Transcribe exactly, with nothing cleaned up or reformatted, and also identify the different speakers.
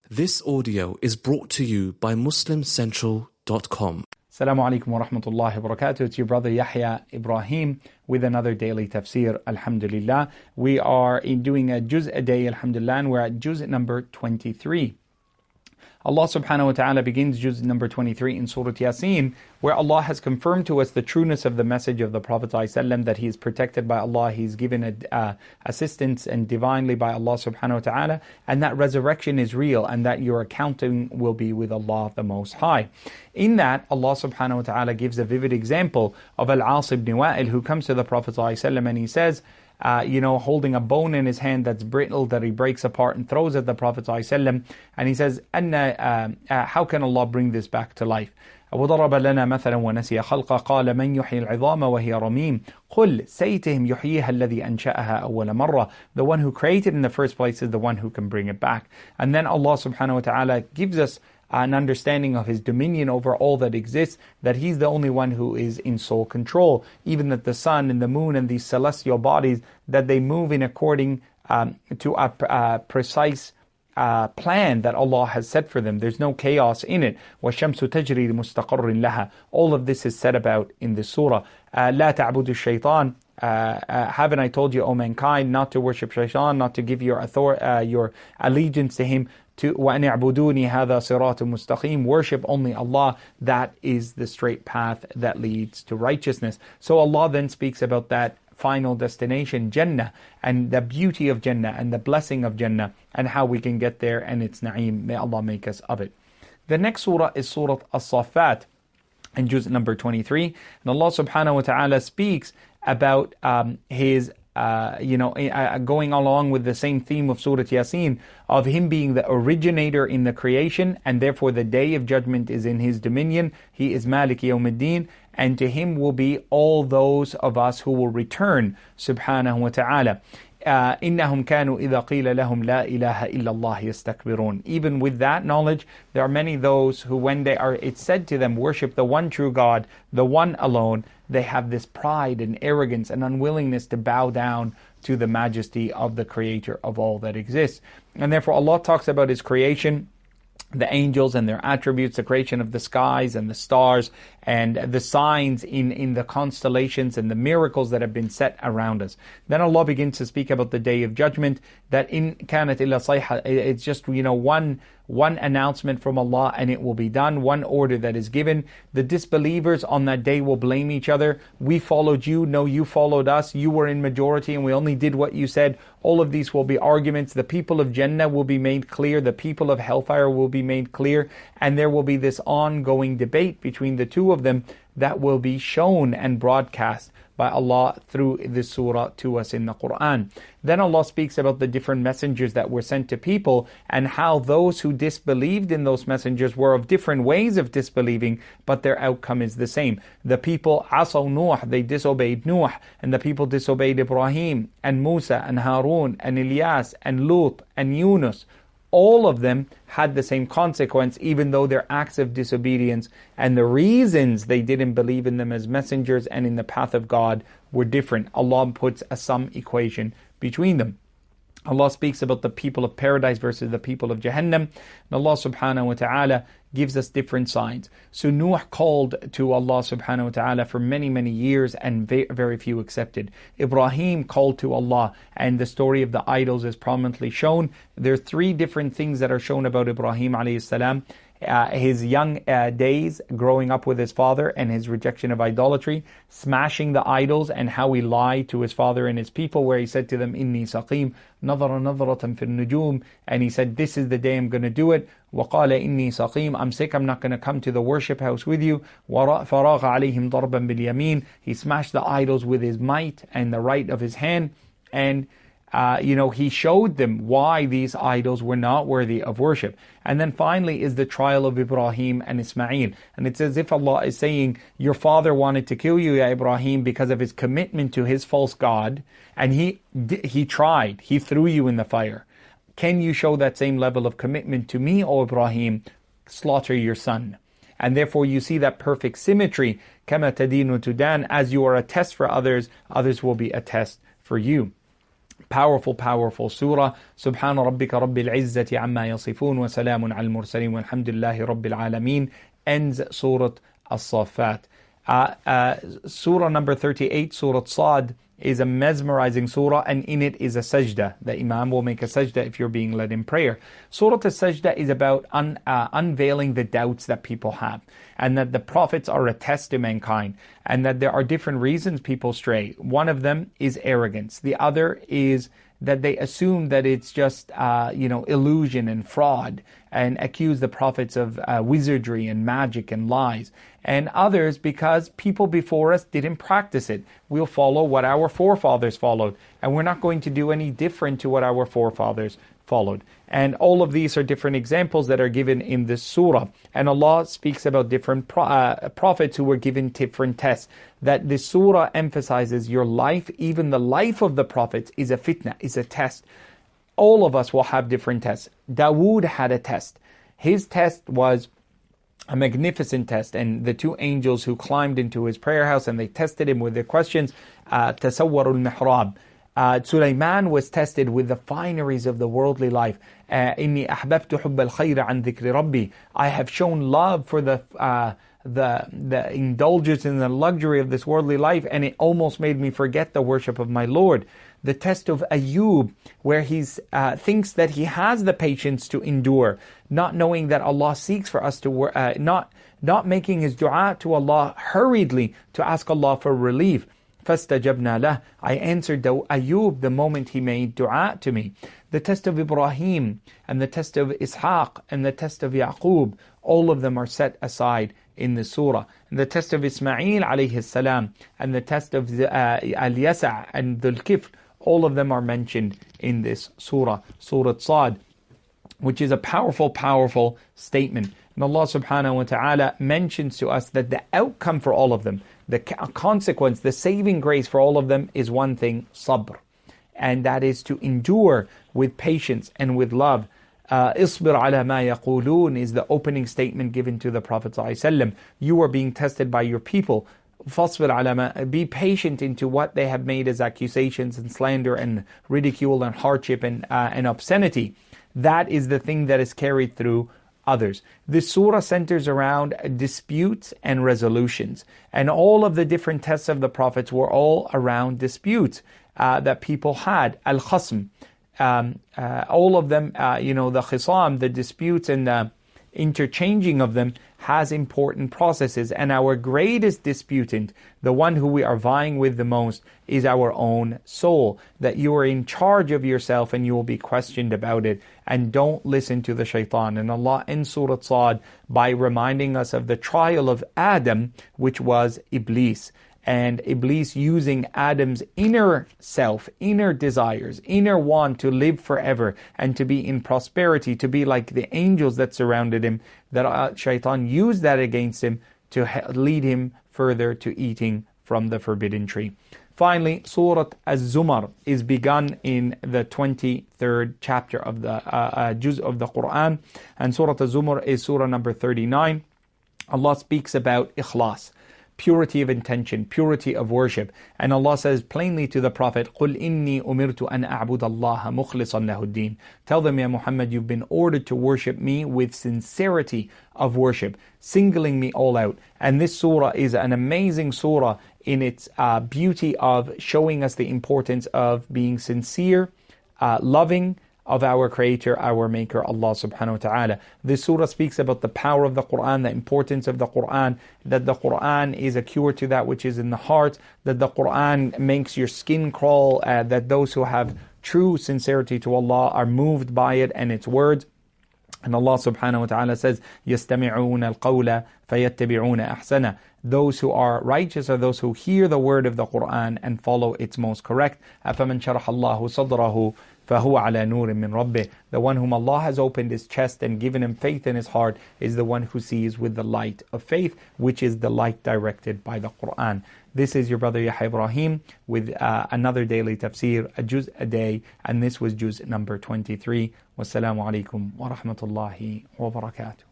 Speaker 1: This audio is brought to you by Muslim Central dot com.
Speaker 2: Assalamu alaikum wa rahmatullahi wa barakatuh. It's your brother Yahya Ibrahim with another daily tafsir, alhamdulillah. We are in doing a juz a day, alhamdulillah, and we're at juz number twenty-three. Allah subhanahu wa ta'ala begins juz number twenty-three in Surah Yasin, where Allah has confirmed to us the trueness of the message of the Prophet ﷺ, that he is protected by Allah, he's given a, uh, assistance and divinely by Allah subhanahu wa ta'ala, and that resurrection is real, and that your accounting will be with Allah the Most High. In that, Allah subhanahu wa ta'ala gives a vivid example of Al-As ibn Wa'il, who comes to the Prophet ﷺ and he says, Uh, you know, holding a bone in his hand that's brittle, that he breaks apart and throws at the Prophet ﷺ, and he says, Anna, uh, uh, how can Allah bring this back to life? وضرب لنا مثلا ونسي خلقه قال من يحيي العظام وهي رميم قل say to him يحييها الذي أنشأها أول مرة. The one who created in the first place is the one who can bring it back. And then Allah subhanahu wa ta'ala gives us an understanding of His dominion over all that exists, that He's the only one who is in sole control. Even that the sun and the moon and these celestial bodies, that they move in according um, to a uh, precise uh, plan that Allah has set for them. There's no chaos in it. وَالشَّمْسُ تَجْرِي لِمُسْتَقَرٍ لَهَا. All of this is said about in this surah. Uh, لَا تَعْبُدُ الشَّيْطَانِ. Uh, uh, haven't I told you, O mankind, not to worship shaitan, not to give your author, uh, your allegiance to him, to وَأَنِ اعْبُدُونِي هَذَا صِرَاطٌ مُسْتَقِيمٌ. Worship only Allah, that is the straight path that leads to righteousness. So Allah then speaks about that final destination, Jannah, and the beauty of Jannah, and the blessing of Jannah, and how we can get there, and its na'im. May Allah make us of it. The next surah is Surah As-Saffat, in juz number twenty-three, and Allah subhanahu wa ta'ala speaks about um, His Uh, you know, uh, going along with the same theme of Surah Yasin, of Him being the originator in the creation, and therefore the day of judgment is in His dominion. He is Malik Yawmiddin, and to Him will be all those of us who will return, subhanahu wa ta'ala. إِنَّهُمْ كَانُوا إِذَا قِيلَ لَهُمْ لَا إِلَهَ إِلَّا اللَّهِ يَسْتَكْبِرُونَ. Even with that knowledge, there are many those who, when they are, it's said to them, worship the one true God, the one alone, they have this pride and arrogance and unwillingness to bow down to the majesty of the Creator of all that exists. And therefore Allah talks about His creation, the angels and their attributes, the creation of the skies and the stars, and the signs in, in the constellations and the miracles that have been set around us. Then Allah begins to speak about the day of judgment, that in kanat illa sayha, it's just, you know, one one announcement from Allah and it will be done, one order that is given. The disbelievers on that day will blame each other. We followed you, no, you followed us, you were in majority and we only did what you said. All of these will be arguments. The people of Jannah will be made clear, the people of hellfire will be made clear, and there will be this ongoing debate between the two of them that will be shown and broadcast by Allah through this surah to us in the Quran. Then Allah speaks about the different messengers that were sent to people, and how those who disbelieved in those messengers were of different ways of disbelieving, but their outcome is the same. The people asaw Nuh, they disobeyed Nuh, and the people disobeyed Ibrahim and Musa and Harun and Ilyas and Lut and Yunus. All of them had the same consequence, even though their acts of disobedience and the reasons they didn't believe in them as messengers and in the path of God were different. Allah puts a sum equation between them. Allah speaks about the people of paradise versus the people of Jahannam, and Allah subhanahu wa ta'ala gives us different signs. So Nuh called to Allah subhanahu wa ta'ala for many, many years, and very few accepted. Ibrahim called to Allah, and the story of the idols is prominently shown. There are three different things that are shown about Ibrahim alayhi salam. Uh, his young uh, days growing up with his father and his rejection of idolatry, smashing the idols, and how he lied to his father and his people, where he said to them, Inni saqim, nadhara nadharatan fil nujum, and he said, this is the day I'm going to do it. وَقَالَ إِنِّي سَقِيمٌ, I'm sick, I'm not going to come to the worship house with you. فَرَاغَ عَلَيْهِمْ ضَرْبًا بِالْيَمِينِ, he smashed the idols with his might and the right of his hand, and Uh, you know, he showed them why these idols were not worthy of worship. And then finally is the trial of Ibrahim and Ismail. And it's as if Allah is saying, your father wanted to kill you, Ya Ibrahim, because of his commitment to his false God. And he he tried, he threw you in the fire. Can you show that same level of commitment to me, O Ibrahim? Slaughter your son. And therefore you see that perfect symmetry. كَمَا تَدِينُ تُدَانُ, as you are a test for others, others will be a test for you. Powerful, powerful surah. Subhana rabbika rabbil izzati amma yasifun wa salamun al mursaleen walhamdulillahi rabbil alameen. Ends Surah As-Saffat. Uh, uh, surah number thirty-eight, Surah Sad, is a mesmerizing surah, and in it is a sajda. The Imam will make a sajda if you're being led in prayer. Surah As-Sajda is about un, uh, unveiling the doubts that people have, and that the prophets are a test to mankind, and that there are different reasons people stray. One of them is arrogance. The other is that they assume that it's just, uh, you know, illusion and fraud, and accuse the prophets of uh, wizardry and magic and lies. And others, because people before us didn't practice it. We'll follow what our forefathers followed, and we're not going to do any different to what our forefathers followed. And all of these are different examples that are given in this surah. And Allah speaks about different pro- uh, prophets who were given different tests. That this surah emphasizes your life, even the life of the prophets, is a fitna, is a test. All of us will have different tests. Dawood had a test. His test was a magnificent test, and the two angels who climbed into his prayer house and they tested him with their questions, uh, tasawwarul mihrab. Uh, Sulaiman was tested with the fineries of the worldly life. Inni ahbabtu hubb al-khayr an dhikri rabbi. I have shown love for the uh, the the indulgence and the luxury of this worldly life, and it almost made me forget the worship of my Lord. The test of Ayub, where he uh, thinks that he has the patience to endure, not knowing that Allah seeks for us to, uh, not not making his dua to Allah hurriedly to ask Allah for relief. فَاسْتَجَبْنَا لَهُ. I answered Ayub the moment he made dua to me. The test of Ibrahim, and the test of Ishaq, and the test of Yaqub, all of them are set aside in the surah. And the test of Ismail alayhi salam, and the test of uh, Al-Yasa' and Dhul Kifl, all of them are mentioned in this surah, Surah Sad, which is a powerful, powerful statement. And Allah subhanahu wa ta'ala mentions to us that the outcome for all of them, the consequence, the saving grace for all of them is one thing, sabr. And that is to endure with patience and with love. Isbir ala ma yaqulun is the opening statement given to the Prophet ﷺ. You are being tested by your people. Fasbir ala ma, be patient into what they have made as accusations and slander and ridicule and hardship and, uh, and obscenity. That is the thing that is carried through others. This surah centers around disputes and resolutions. And all of the different tests of the prophets were all around disputes uh, that people had. Al-Khasm. Um, uh, all of them, uh, you know, the khisam, the disputes and the interchanging of them has important processes. And our greatest disputant, the one who we are vying with the most, is our own soul. That you are in charge of yourself and you will be questioned about it. And don't listen to the shaitan. And Allah in Surah Sad by reminding us of the trial of Adam, which was Iblis. And Iblis using Adam's inner self, inner desires, inner want to live forever and to be in prosperity, to be like the angels that surrounded him, that uh, Shaitan used that against him to ha- lead him further to eating from the forbidden tree. Finally, Surah Az-Zumar is begun in the twenty-third chapter of the uh, uh, juz of the Quran, and Surah Az-Zumar is Surah number thirty-nine. Allah speaks about ikhlas, purity of intention, purity of worship. And Allah says plainly to the Prophet, قُلْ إِنِّي أُمِرْتُ أَنْ أَعْبُدَ اللَّهَ مُخْلِصًا لَهُ الدِّينَ. Tell them, Ya Muhammad, you've been ordered to worship me with sincerity of worship, singling me all out. And this surah is an amazing surah in its uh, beauty of showing us the importance of being sincere, uh, loving, of our Creator, our Maker, Allah subhanahu wa ta'ala. This surah speaks about the power of the Quran, the importance of the Quran, that the Quran is a cure to that which is in the heart, that the Quran makes your skin crawl, uh, that those who have true sincerity to Allah are moved by it and its words. And Allah subhanahu wa ta'ala says, يَسْتَمِعُونَ الْقَوْلَ فَيَتَّبِعُونَ أَحْسَنَ. Those who are righteous are those who hear the word of the Quran and follow its most correct. أَفَمَنْ شَرَحَ اللَّهُ صَدْرَهُ فَهُوَ عَلَى نُورٍ مِّن رَبِّهِ. The one whom Allah has opened his chest and given him faith in his heart is the one who sees with the light of faith, which is the light directed by the Quran. This is your brother Yahya Ibrahim with uh, another daily tafsir, a juz a day, and this was juz number twenty-three. Wassalamu alaikum wa rahmatullahi wa barakatuh.